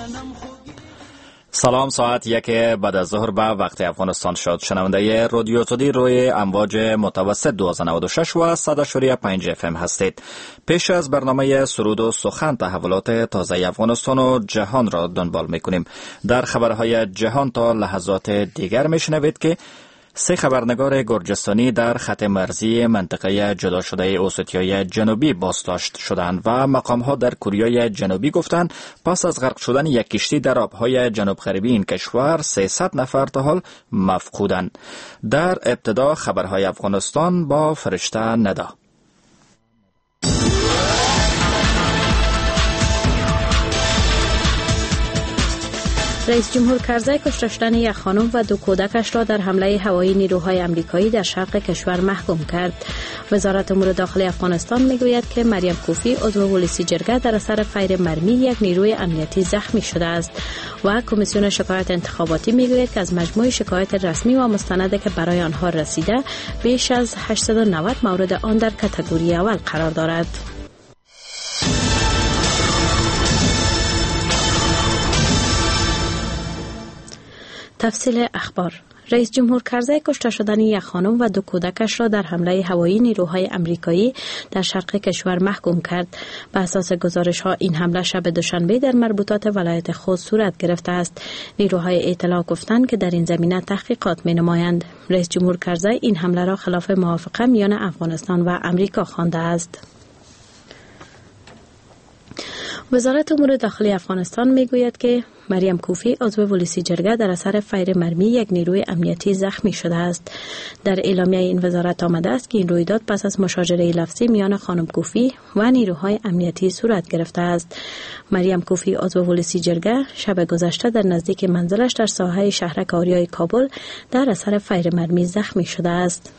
سلام، ساعت 1 بعد از ظهر به وقت افغانستان شد. شنونده رادیو تودی روی امواج متوسط 1296 و 100.5 FM هستید. پیش از برنامه سرود و سخن تحولات تازه افغانستان و جهان را دنبال میکنیم. در خبرهای جهان تا لحظات دیگر میشنوید که 3 خبرنگار گرجستانی در خط مرزی منطقه جدا شده اوستیای جنوبی بازداشت شدند و مقام‌ها در کره جنوبی گفتند پس از غرق شدن یک کشتی در آبهای جنوب غربی این کشور 300 نفر تا حال مفقودند. در ابتدا خبرهای افغانستان با فرشته ندا. رئیس جمهور کرزی کشته شدن یک خانم و 2 کودکش را در حمله هوایی نیروهای آمریکایی در شرق کشور محکوم کرد. وزارت امور داخلی افغانستان میگوید که مریم کوفی عضو پلیس جرگه در اثر فیر مرمی یک نیروی امنیتی زخمی شده است و کمیسیون شکایت انتخاباتی میگوید که از مجموع شکایت رسمی و مستنده که برای آنها رسیده بیش از 890 مورد آن در کاتگوری اول قرار دارد. تفصیل اخبار. رئیس جمهور کرزی کشته شدن یک خانم و 2 کودکش را در حمله هوایی نیروهای آمریکایی در شرق کشور محکوم کرد. به اساس گزارش‌ها این حمله شب دوشنبه در مربوطات ولایت خوست صورت گرفته است. نیروهای اطلاع گفتند که در این زمینه تحقیقات می‌نمایند. رئیس جمهور کرزی این حمله را خلاف موافقه میان افغانستان و آمریکا خوانده است. وزارت امور داخلی افغانستان میگوید که مریم کوفی عضو پلیس جرگه در اثر فیر مرمی یک نیروی امنیتی زخمی شده است. در اعلامیه این وزارت آمده است که این رویداد پس از مشاجره لفظی میان خانم کوفی و نیروهای امنیتی صورت گرفته است. مریم کوفی عضو پلیس جرگه شب گذشته در نزدیک منزلش در ساحه شهرک آریای کابل در اثر فیر مرمی زخمی شده است.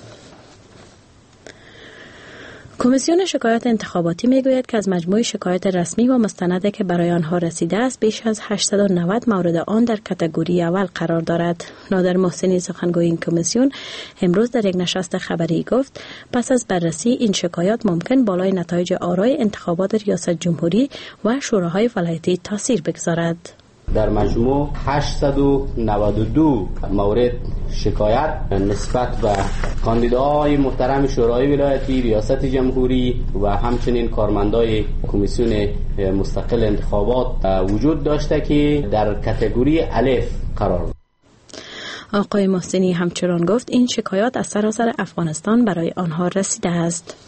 کمیسیون شکایت انتخاباتی میگوید که از مجموع شکایت رسمی و مستنده که برای آنها رسیده است بیش از 890 مورد آن در کاتگوری اول قرار دارد. نادر محسنی سخنگوی این کمیسیون امروز در یک نشست خبری گفت پس از بررسی این شکایات ممکن بالای نتایج آرای انتخابات ریاست جمهوری و شوراهای ولایتی تاثیر بگذارد. در مجموع 892 مورد شکایت نسبت به کاندیداهای محترم شورای ولایتی، ریاست جمهوری و همچنین کارمندای کمیسیون مستقل انتخابات وجود داشته که در کاتگوری الف قرار دارد. آقای محسنی همچنان گفت این شکایات از سراسر افغانستان برای آنها رسیده است.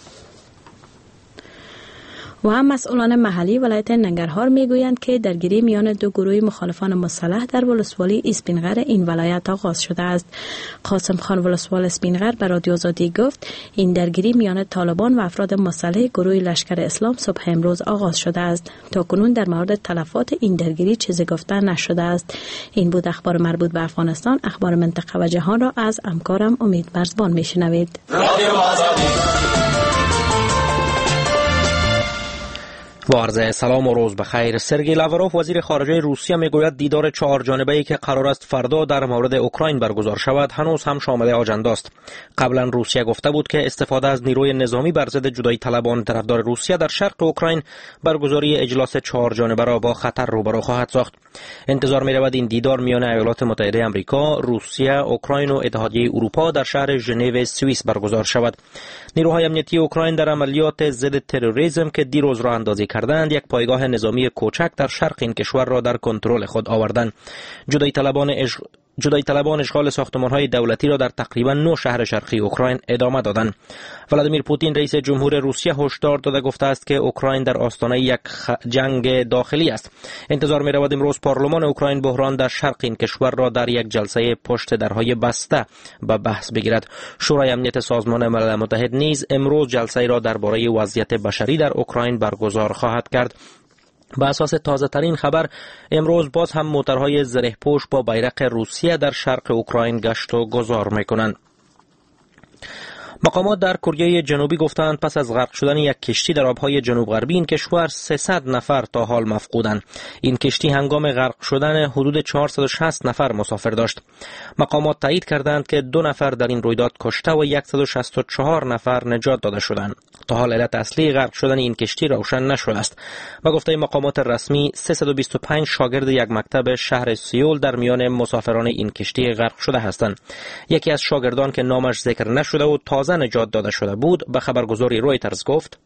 و مسئولان محلی ولایت ننگرهار میگویند که درگیری میان 2 گروه مخالفان مسلح در ولسوالی اسپینغر این ولایت آغاز شده است. قاسم خان ولسوال اسپینغر به رادیو آزادی گفت این درگیری میان طالبان و افراد مسلح گروه لشکر اسلام صبح امروز آغاز شده است. تاکنون در مورد تلفات این درگیری چیزی گفته نشده است. این بود اخبار مربوط به افغانستان. اخبار منطقه و جهان را از همکارم امید مرزبان میشنوید. با عرض سلام و روز بخیر. سرگئی لاوروف وزیر خارجه روسیه میگوید دیدار 4 جانبه‌ای که قرار است فردا در مورد اوکراین برگزار شود هنوز هم شامل آجنده است. قبلا روسیه گفته بود که استفاده از نیروی نظامی بر ضد جدایی طلبان طرفدار روسیه در شرق اوکراین برگزاری اجلاس 4 جانبه را با خطر روبرو خواهد ساخت. انتظار می‌رود این دیدار میان ایالات متحده آمریکا، روسیه، اوکراین و اتحادیه اروپا در شهر ژنو سوئیس برگزار شود. نیروهای امنیتی اوکراین در عملیات ضد تروریسم که دیروز راه اندازی کردند یک پایگاه نظامی کوچک در شرق این کشور را در کنترل خود آوردند. جدایی طلبان اشغال ساختمان‌های دولتی را در تقریبا 9 شهر شرقی اوکراین ادامه دادند. ولادیمیر پوتین رئیس جمهور روسیه هشدار داده گفته است که اوکراین در آستانه یک جنگ داخلی است. انتظار می‌رود امروز پارلمان اوکراین بحران در شرق این کشور را در یک جلسه پشت درهای بسته به بحث بگیرد. شورای امنیت سازمان ملل متحد نیز امروز جلسه‌ای را درباره وضعیت بشری در اوکراین برگزار خواهد کرد. به اساس تازه ترین خبر امروز باز هم موترهای زره پوش با بیرق روسیه در شرق اوکراین گشت و گذار میکنند. مقامات در کره جنوبی گفتند پس از غرق شدن یک کشتی در آبهای جنوب غربی این کشور 300 نفر تا حال مفقودند. این کشتی هنگام غرق شدن حدود 460 نفر مسافر داشت. مقامات تایید کردند که 2 نفر در این رویداد کشته و 164 نفر نجات داده شدند. تا حال علت اصلی غرق شدن این کشتی روشن نشده است. با گفته مقامات رسمی 325 شاگرد یک مکتب شهر سیول در میان مسافران این کشتی غرق شده هستند. یکی از شاگردان که نامش ذکر نشده و تازه نجات داده شده بود به خبرگزاری رویترز گفت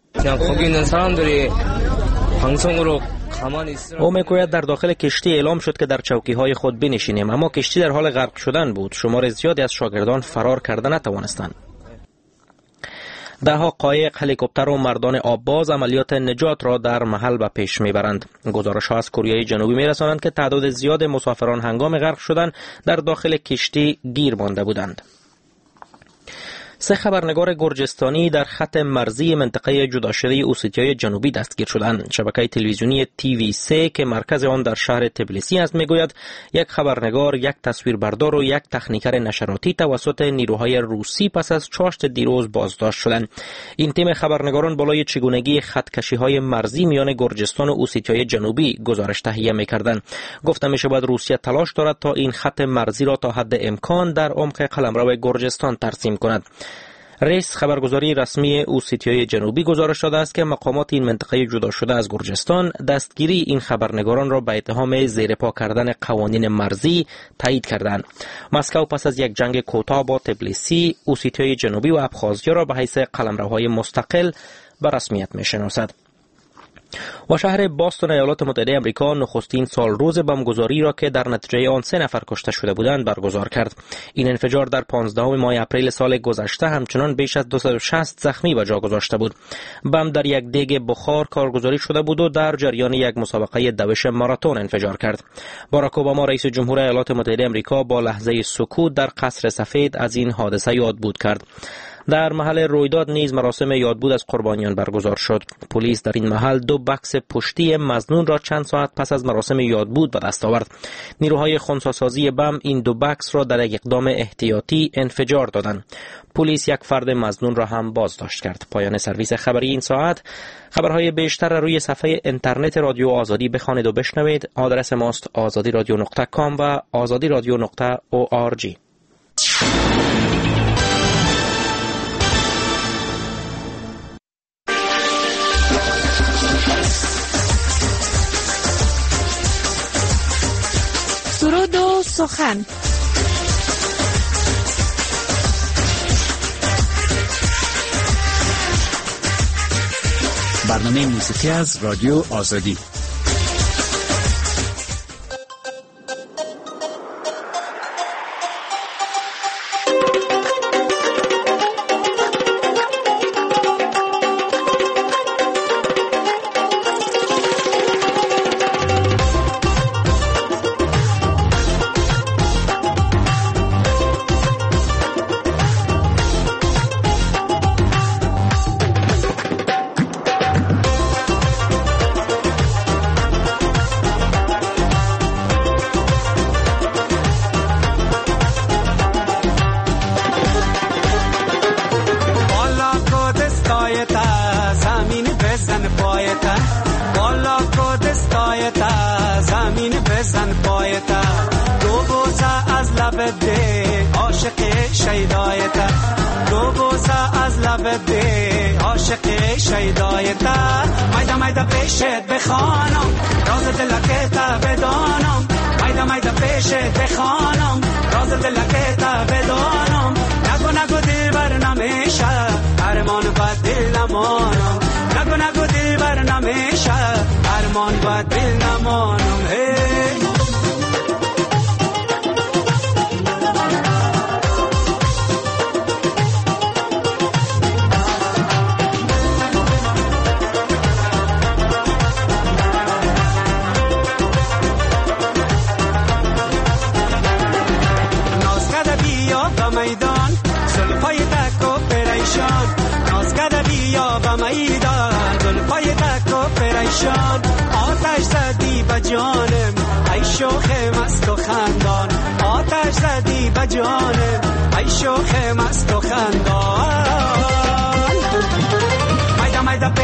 او میگوید در داخل کشتی اعلام شد که در چوکی‌های خود بنشینیم، اما کشتی در حال غرق شدن بود. شمار زیادی از شاگردان فرار کرده نتوانستند. دهها قایق، هلیکوپتر و مردان آبباز عملیات نجات را در محل به پیش میبرند. گزارش‌ها از کره جنوبی میرسانند که تعداد زیاد مسافران هنگام غرق شدن در داخل کشتی گیر مانده بودند. 3 خبرنگار گرجستانی در خط مرزی منطقه جدا شده اوسیتیای جنوبی دستگیر شدند. شبکه تلویزیونی TV3 که مرکز آن در شهر تبلیسی است میگوید یک خبرنگار، یک تصویربردار و یک تکنیکر نشراتی توسط نیروهای روسی پس از چاشت دیروز بازداشت شدند. این تیم خبرنگاران بالای چگونگی خطکشی‌های مرزی میان گرجستان و اوسیتیای جنوبی گزارش تهیه می‌کردند. گفته می‌شود روسیه تلاش دارد تا این خط مرزی را تا حد امکان در عمق قلمرو گرجستان ترسیم کند. رئیس خبرگزاری رسمی اوسیتیای جنوبی گزارش داده است که مقامات این منطقه جدا شده از گرجستان دستگیری این خبرنگاران را به اتهام زیرپا کردن قوانین مرزی تایید کردند. مسکو پس از یک جنگ کوتاه با تبلیسی، اوسیتیای جنوبی و ابخازیا را به حیث قلمروهای مستقل به رسمیت می‌شناسد. و شهر باستون ایالات متحده آمریکا نخستین سالروز بمبگذاری را که در نتیجه آن 3 نفر کشته شده بودند برگزار کرد. این انفجار در 15 ماه اپریل سال گذشته همچنان بیش از 260 زخمی به جا گذاشته بود. بم در یک دیگ بخار کارگزاری شده بود و در جریان یک مسابقه دوش ماراتون انفجار کرد. باراک اوباما رئیس جمهور ایالات متحده آمریکا با لحظه سکوت در قصر سفید از این حادثه یادبود کرد. در محل رویداد نیز مراسم یادبود از قربانیان برگزار شد. پلیس در این محل 2 بکس پشتی مظنون را چند ساعت پس از مراسم یادبود به دست آورد. نیروهای خنثی‌سازی بم این 2 بکس را در یک اقدام احتیاطی انفجار دادند. پلیس یک فرد مظنون را هم بازداشت کرد. پایان سرویس خبری این ساعت. خبرهای بیشتر روی صفحه اینترنت رادیو آزادی بخوانید و بشنوید. آدرس ماست azadiradio.com و azadiradio.org. سرود و سخن. برنامه موسیقی از رادیو آزادی. آتش زدی به جانم ای شوخ مست و خندان، آتش زدی به جانم ای شوخ مست و خندان.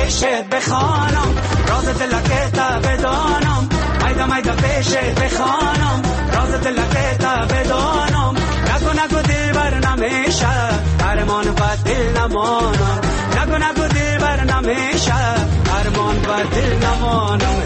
پیشت بخوانم، راز دلکت بدانم، میدا میدا پیشت بخوانم، راز دلکت بدانم. نگو دلبر نمیشه ارمان و دل نمانم، نگو دلبر نمیشه ارمان و دل نمانم.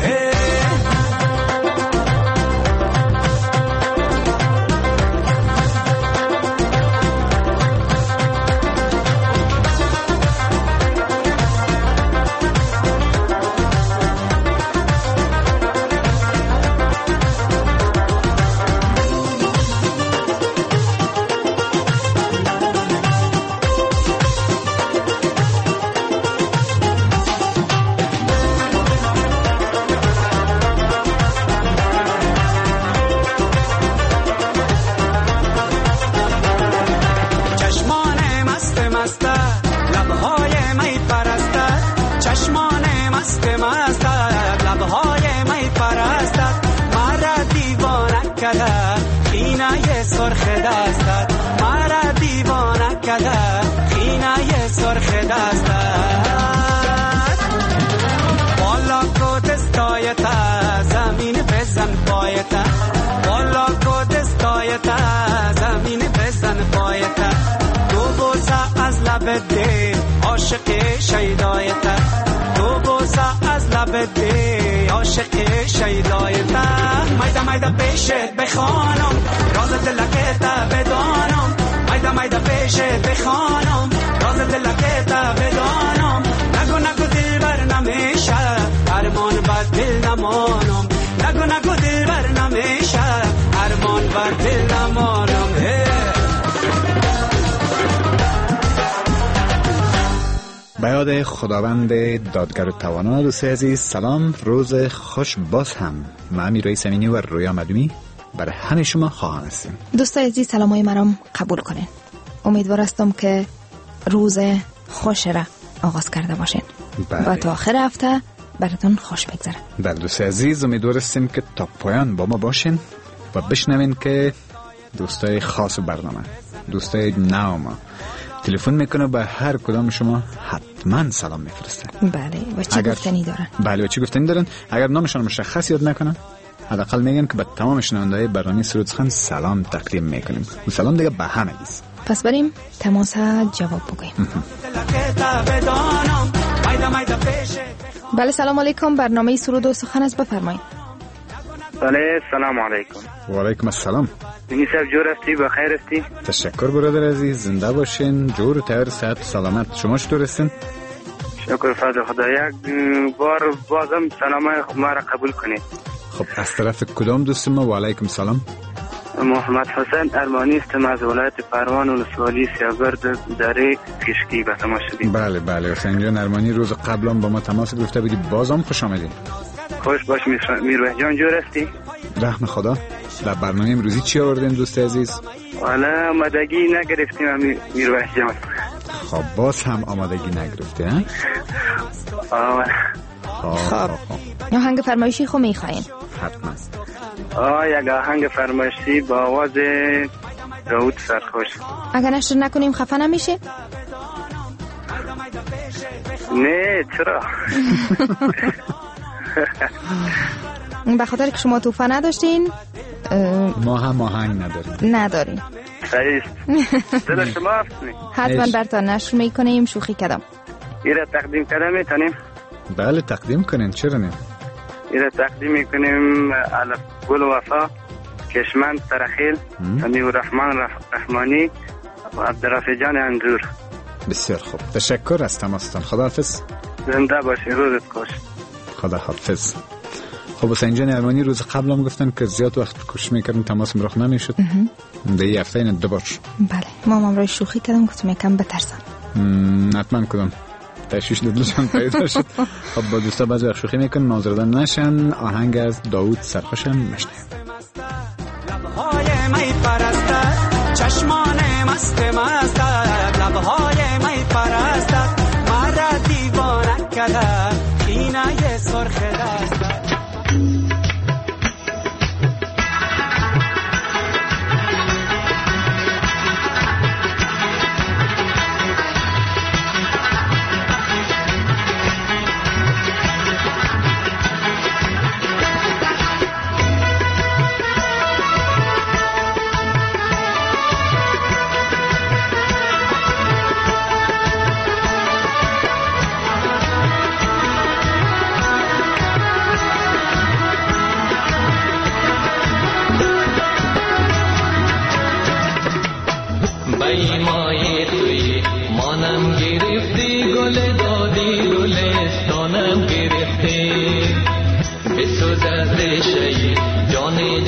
عاشق شیدایت تو بوسه از لب دی عاشق شیدایت میدا میدا پیشت بخوانم راز دلکت بدانم میدا میدا پیشت بخوانم راز دلکت بدانم نگو دلبر نمیشه ارمان بر دل نمانم نگو دلبر نمیشه ارمان بر دل نمانم. به یاد خداوند دادگر و توانا. دوستای عزیز سلام، روز خوش باز هم. من امیرعلی سمینی و رویا مدومی برای همه شما خواهان هستیم. دوستای عزیز سلامای مرام قبول کنین. امیدوار هستم که روز خوش را آغاز کرده باشین و تا آخر هفته براتون خوش بگذره. بله دوستای عزیز امیدوار هستیم که تا پایان با ما باشین و بشنوین که دوستای خاص برنامه، دوستای نو ما تلفن میکنه به هر کدام شما حتما سلام میفرسته. بله و چی گفتنی دارن؟ بله و چی گفتنی دارن. اگر نامشان مشخص یاد نکنن حداقل میگن که به تمام شنونده‌های برنامه سرود سخن سلام تقدیم میکنیم و سلام دیگه به همه گیز. پس بریم تماس جواب بگوییم. بله سلام علیکم، برنامه سرود و سخن است، بفرمایید. بله سلام علیکم. و علیکم السلام. نیسب جور هستی؟ بخیر هستی؟ تشکر برادر عزیز، زنده باشین، جور و تیار صحت و سلامت. شما چطور هستین؟ شکر فضل خدا. یک بار بازم سلام ما را قبول کنید. خب از طرف کدام دوست ما؟ و علیکم سلام. محمد حسین ارمانی استم از ولایت پروان ولسوالی سیاگرد دره کشکی به تماس شدیم. بله بله حسین جان ارمانی روز قبلا با ما تماس گرفته بودی، بازم خوش آمدید. خوش باش میروح جان، جور هستی؟ رحم خدا. در برنامه امروزی چی آوردین دوست عزیز؟ والا آمادگی نگرفتیم میروح جان. خب باز هم آمادگی نگرفته ها؟ خب آهنگ فرمایشی خو میخواین؟ حتما. یک آهنگ فرمایشی با آواز داوود سرخوش. اگر نشر نکنیم خفه نمیشه؟ نه چرا؟ به خاطر که شما توفه نداشتین ما هم آهنگ نداریم. صحیح. دل شما هستنی حتما برتان نشر میکنیم. شوخی کردم. ایره تقدیم کرده میتونیم؟ بله تقدیم کنین، چرا نه؟ ایره تقدیم میکنیم علف گل وفا، کشمند ترخیل، سمیع الرحمن رحمانی و عبدالرفیع جان انجور. بسیار خوب، تشکر از تماستان. خداحافظ. زنده باشی، روزت خوش. خداحافظ. خب حسین جان ارمانی روز قبل هم گفتن که زیاد وقت کوشش میکردن تماس مراخ نمیشد. در یه هفته این دوبار. بله ما هم روی شوخی کردم، گفتم یکم بترسم. حتما کدام تشویش دلشان پیدا شد. خب با دوستا بعضی وقت شوخی میکنن، نازردن نشن. آهنگ از داوود سرخوش هم مشنویم. لبهای می پرستد چشمان مست لبهای می پرستد مرا دیوانه کرده خینه سرخ دست.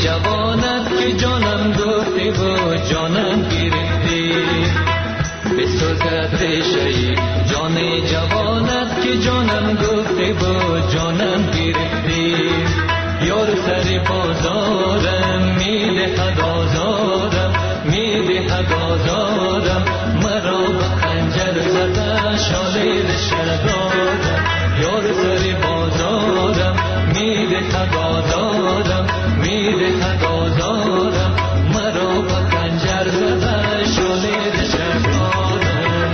جوانت که جانم گفتی و جانم گرفتی بسوزد ریشه جان جوانت که جانم گفتی و جانم گرفتی یار سر بازارم میدهد آزارم میدهد آزارم مرا به خنجر زده شالید شدارم یار سر بازارم میدهد آزارم میدهد آزارم مرا به خنجر زده شالید شدارم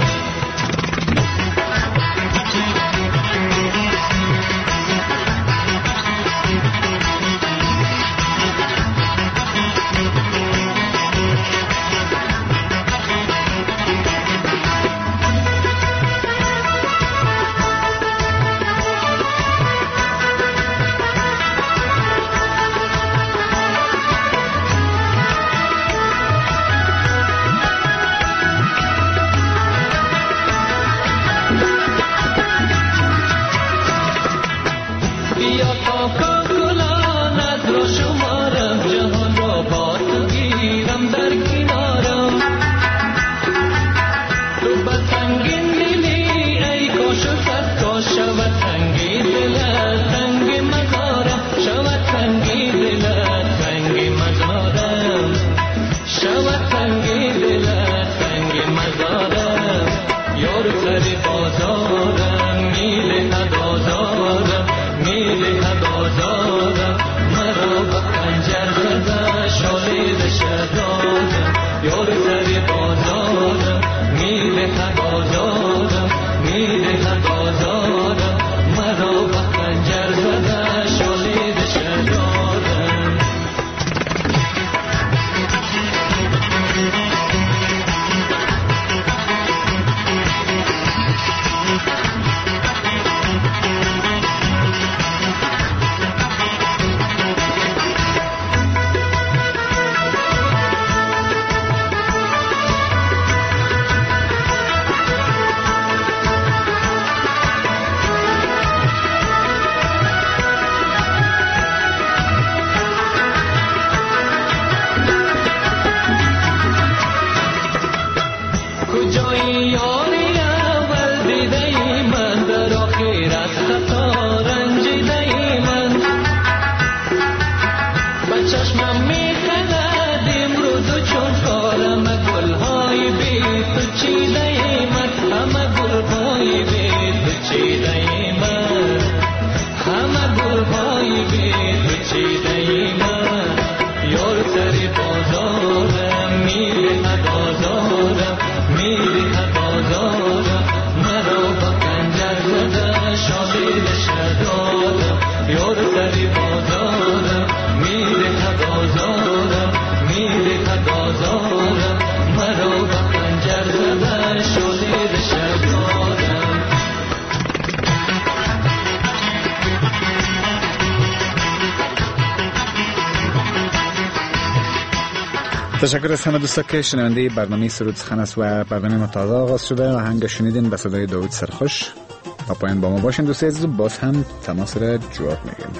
تشکر از همه دوستا که شنونده برنامه سرود سخن است و برنامه ما تازه آغاز شده و آهنگ شنیدین به صدای داوود سرخوش. تا پایین با ما باشین دوستای عزیز، باز هم تماس را جواب میگیم.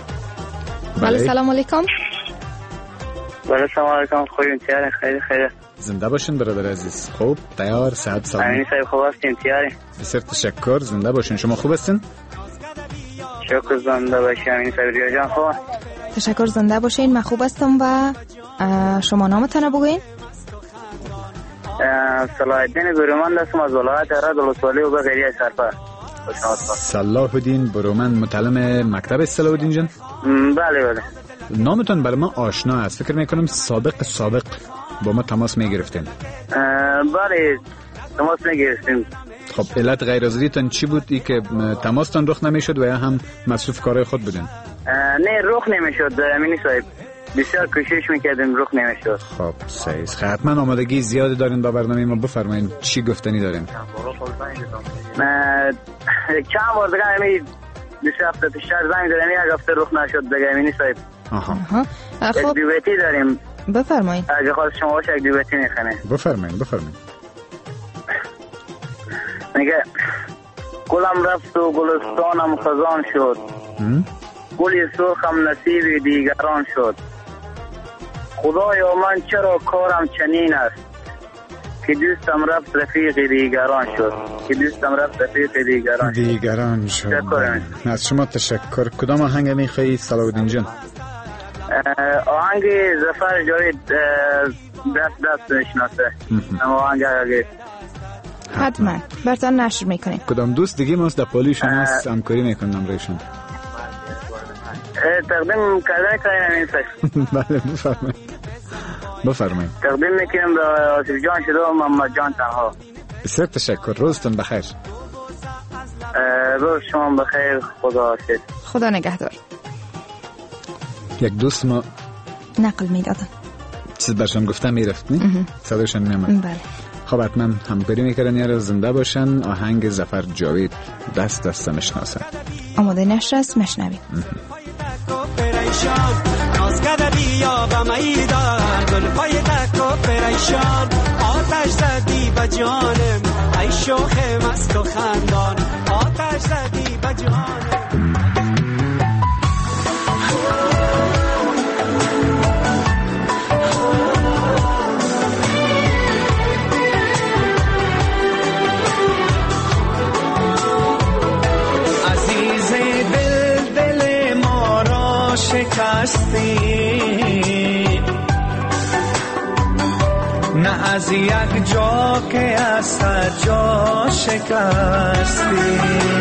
بله سلام علیکم. بله سلام علیکم. خوبین؟ خیلی زنده باشین برادر عزیز. خوب تیار صحت سلام. امین صاحب خوب هستین؟ تیاری؟ بسیار تشکر. زنده باشین. شما خوب هستین؟ شکر. زنده باشین امین صاحب. ریا جان خوب؟ تشکر. زنده باشین. من خوب هستم. و شما نامتون بگوین؟ صلاح الدین برومند هستم از ولایت هرات ولسوالی و بغیری سرپر. صلاح الدین برومند، متعلم مکتب صلاح الدین جان؟ بله. نامتون برای ما آشنا است. فکر میکنم سابق با ما تماس میگرفتین. بله تماس میگرفتیم. خب علت غیرحاضریتان چی بود ای که تماستان رخ نمیشد و یا هم مصروف کارهای خود بودین؟ نه رخ نمیشد امینی صاحب. بسیار کوشش میکردیم رخ نمیشد. خب صحیح. حتما آمادگی زیادی دارین با برنامه ما. بفرمایید چی گفتنی دارین؟ چند بار دیگه همین 2 هفته پیش زنگ دادم، یک هفته رخ نشد دیگه امینی صاحب. خب دیویتی داریم. بفرمایید. اگه خواست شما باشه یک دیویتی میخنه. بفرمایید. میگه گلم رفت و گلستانم خزان شد، گلی سرخم نصیب دیگران شد، خدایا من چرا کارم چنین است که دوستم رفت رفیق دیگران شد. از شما تشکر. کدام آهنگ میخوایی صلاح‌الدین جان؟ آهنگ ظفر جاوید دست میشناسه. آهنگ اگه حتما برتان نشر میکنیم. کدام دوست دیگه ماست در پالیشون هست همکاری میکنم رایشون؟ تقدیم کردن کنیم این فکر. بله بفرمایید. تقدیم میکنم به آصف جان شده و محمد جان تنها. بسیار تشکر. روزتون بخیر. روز شما بخیر. خدا حافظ. خدا نگهدار. یک دوست ما نقل میدادن چیز برشان گفتم میرفت نه؟ صداشان میامد. بله. خب حتما همکاری میکردن یاره زنده باشن. آهنگ ظفر جاوید دست میشناسن. آماده نشر است مشنوید. ناز کرده بیا به میدان گل پای تک و پریشان آتش زدی به جانم ای شوخ مست و خندان آتش زدی به جانم شکستی نه از یک جا که از صد جا شکستی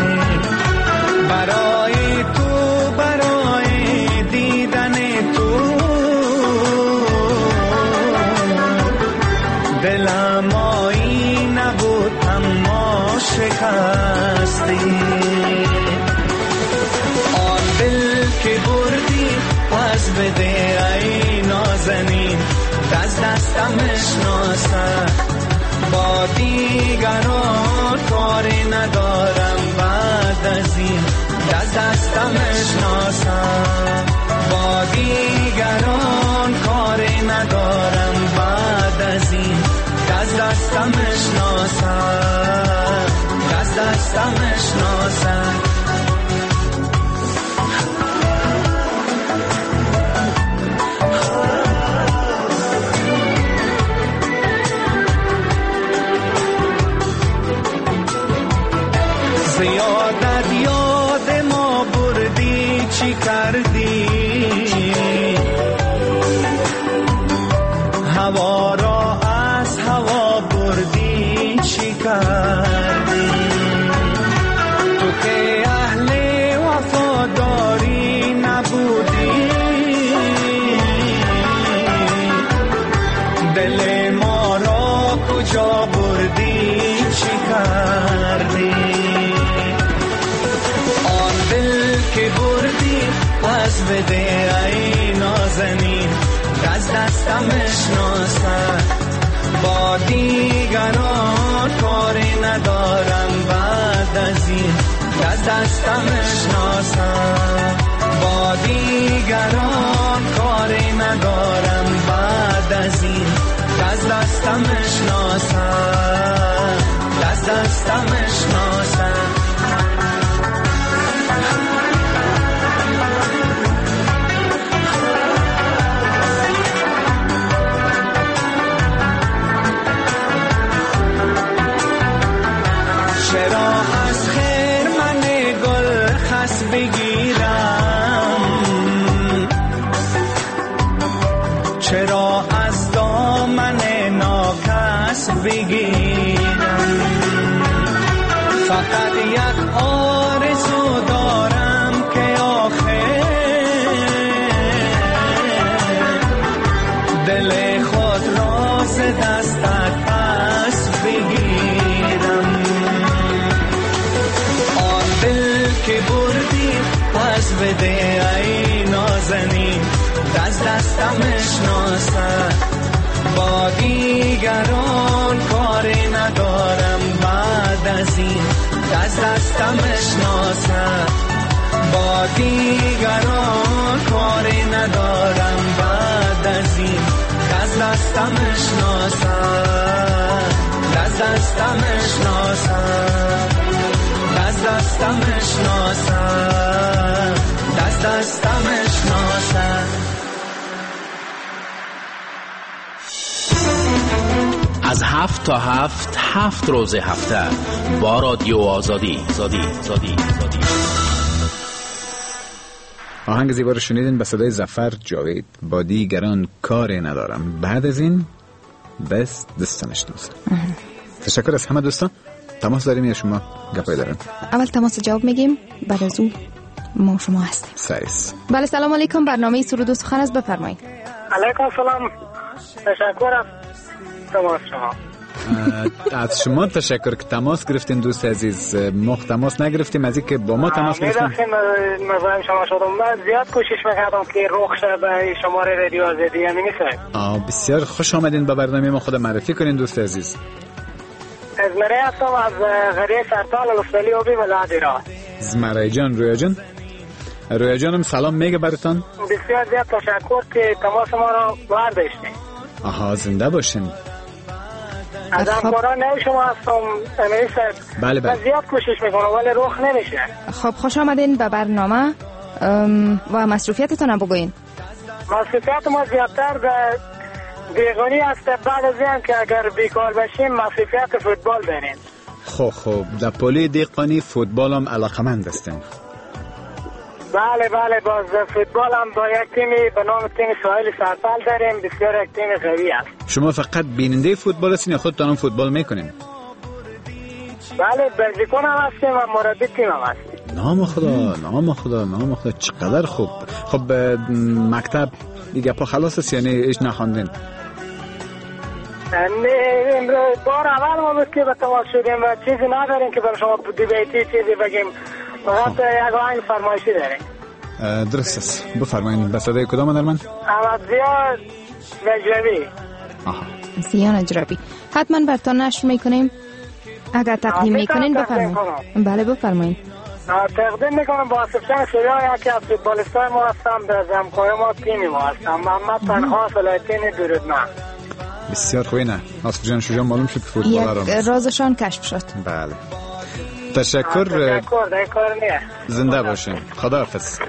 برای تو برای دیدن تو دلم آیی نبود اما شکستی آن دل که بردی پس بده ای نازنین دستم شناسم با دیگران کاری ندارم بعد از این دستم شناسم با دیگران کاری ندارم بعد از این دستم شناسم زیادت یاد ما بردی چی کردی هوا را از هوا بردی چی کردی تو که اهل وفاداری نبودی دل ما را کجا بردی چی کردی که بردی پس بده ای نازنین دستم شناسم با دیگران کاری ندارم بعد از این دستم شناسم با دیگران کاری ندارم بعد از این دستم شناسم چرا از خیر من گل خس بگیرم چرا از دامن ناکس بگیرم فقط یک آرزو دارم که آخر دل خود را ز دستت پس بگیرم آن دل که بردی پس بده ای نازنین دستم شناسم با دیگران کاری ندارم بعد از این دستم شناسم با دیگران کاری ندارم بعد از این دستم شناسم دستم شناسم از 7 تا 7 روز هفته با رادیو آزادی. آهنگ زیبا رو شنیدین به صدای ظفر جاوید با دیگران کاری ندارم. بعد از این بس دستانش دوست. تشکر از همه دوستان. تماس داریم یا شما گپای دارین؟ اول تماس جواب میگیم، بعد از اون ما شما هستیم. سایس. بله سلام علیکم، برنامه سرود و سخن است، بفرمایید. علیکم سلام، تشکر از تماس شما. از شما تشکر که تماس گرفتین دوست عزیز. ما تماس نگرفتیم، از اینکه با ما تماس گرفتین. مزاحم شما شدم. من زیاد کوشش میکردم که رخ شه به شماره رادیو آزادی. همین نیست. بسیار خوش آمدین به برنامه ما. خود معرفی کنین دوست عزیز. زمره هستم از قریه سرطال الوستالی اوبی ولایت ایران. زمره جان، رویا جانم سلام میگه براتون. بسیار زیاد تشکر که تماس ما رو برداشتین. زنده باشین. از همکاران نو شما هستم امیر صاحب. بله. زیاد کوشش میکنم ولی رخ نمیشه. خب خوش آمدین به برنامه و مصروفیتتون هم بگوین. مصروفیت ما زیادتر به بیگانی است. بعد از این که اگر بیکار باشیم مصروفیت فوتبال داریم. خب در پلی دیقانی فوتبال هم علاقمند هستین؟ بله باز فوتبال هم با یک تیمی به نام تیم ساحل سرطال داریم. بسیار یک تیم قوی است. شما فقط بیننده فوتبال هستین یا خودتان هم فوتبال میکنین؟ بله بازیکن هم هستیم و مربی تیم هم هستیم. نام خدا چقدر خوب. خب مکتب دیگه پا خلاص است یعنی ایش نخواندین؟ بار اول ما بود که به تماس شدیم و چیزی نداریم که برای شما دیبیتی چیزی بگیم. فقط یک آهنگ فرمایشی داریم. درست است، بفرمایید. به صدای کدام هنرمند؟ زیا نجربی. زیا نجربی. حتما براتون نشر میکنیم. اگر تقدیم میکنین بفرمایید. بله بفرمایید. تقدیم میکنم با آصفجان شریعه یکی از فوتبالیستای ما هستم. به همکار ما تیمی ما هستم. محمد تنها سلاطین درودمن. بسیار خوبی. نه آصفجان شجاع معلوم شد که فوتبال را یک رازشان کشف شد. بله تشکر. زنده باشین. خداحافظ.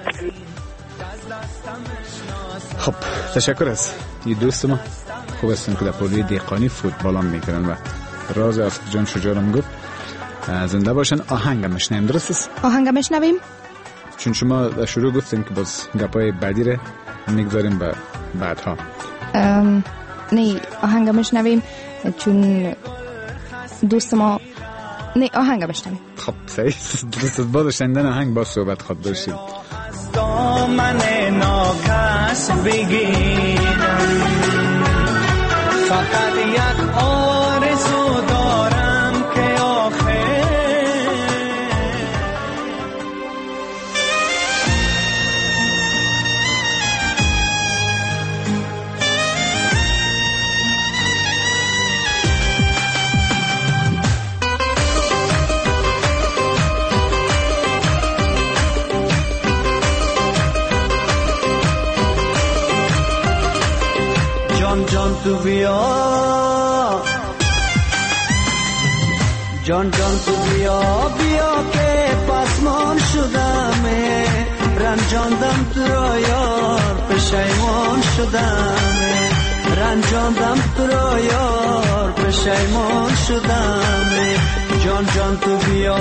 خب تشکر از این دوست ما. خوب هستن که در پولی دیقانی فوتبال هم میکنن و راز آصفجان شجاع هم گفت. زنده باشن. آهنگ مشنویم. درست است؟ آهنگ مشنویم چون شما در شروع گفتین که باز گپای بعدی رو میگذاریم به بعدها. نه آهنگ مشنویم چون دوست ما. نه آهنگ بشنویم. خب صحیح. دوست با شنیدن آهنگ با صحبت خود داشتیم. دامن ناکس بگیرم، فقط یک آرزو دارم که آخر جان تو بیا، جان تو بیا که پسمان شدم، رنجاندم تو را یار پشیمان شدم، رنجاندم تو را یار پشیمان شدم. جان تو بیا،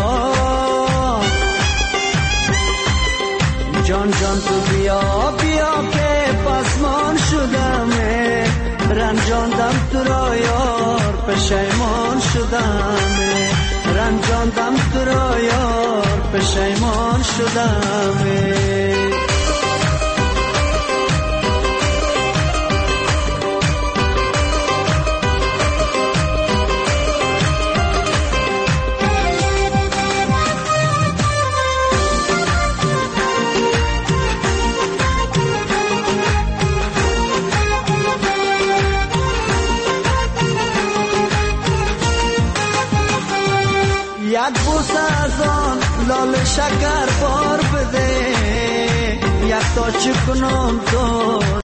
جان تو بیا که پسمان شدم، رنجاندم تو را یار پشیمان شدم، رنجاندم تو را یار پشیمان شدم. یک بوسه از آن لال شکر بار بده، یک تا چکنم تو